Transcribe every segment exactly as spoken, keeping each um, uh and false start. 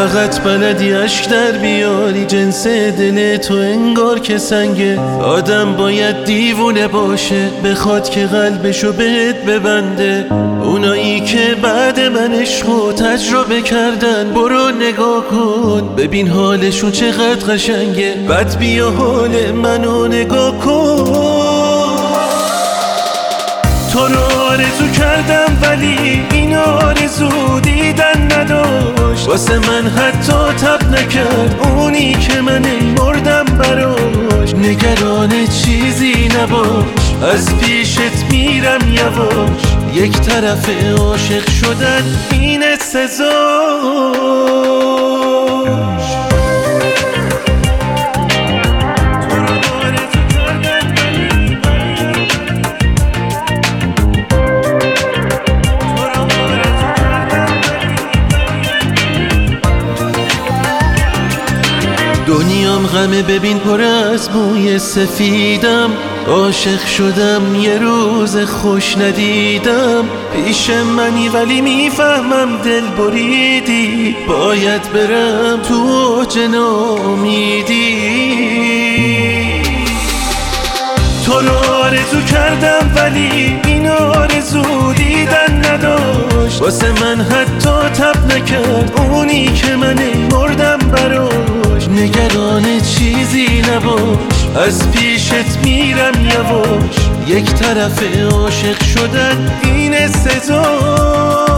فقط بلدی اشک در بیاری، جنس دل تو انگار که سنگه. آدم باید دیوونه باشه بخواد که قلبشو بهت ببنده. اونایی که بعد من عشقو تجربه کردن برو نگاه کن، ببین حالشون چقدر قشنگه. بعد بیا حال منو نگاه کن. تو رو آرزو کردم ولی این آرزو دیدن نداشت. واسه من حتی تب نکرد اونی که من مردم براش. نگران چیزی نباش از پیشت میرم یواش. یک طرف عاشق شدن اینه سزاش. دنیام غمه ببین پر از موی سفیدم. عاشق شدم یه روز خوش ندیدم. پیش منی ولی میفهمم دل بریدی. باید برم تو اوج ناامیدی. تو رو آرزو کردم ولی این آرزو دیدن نداشت. واسه من حتی تب نکرد اونی که من مردم براش. نگران چیزی نباش از پیشت میرم یواش. یک طرف عاشق شدن اینه سزاش.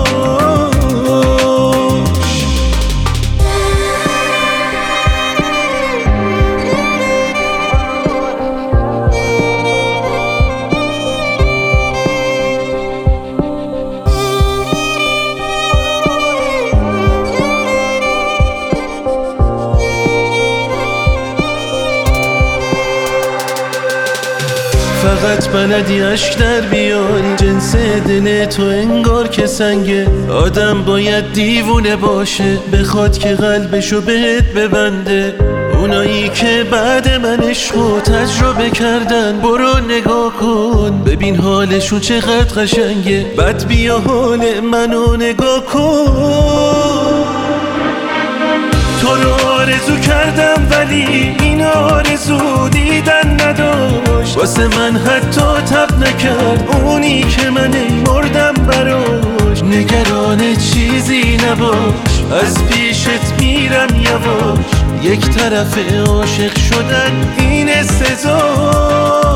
فقط بلدی اشک در بیاری، جنس دل تو انگار که سنگه. آدم باید دیوونه باشه بخواد که قلبشو بهت ببنده. اونایی که بعد من عشقو تجربه کردن برو نگاه کن، ببین حالشون چقدر قشنگه. بعد بیا حال منو نگاه کن. تو رو آرزو کردم ولی این آرزو دیدن نداشت. واسه من حتی تب نکرد اونی که من مردم براش. نگران چیزی نباش از پیشت میرم یواش. یک طرف عاشق شدن اینه سزاش.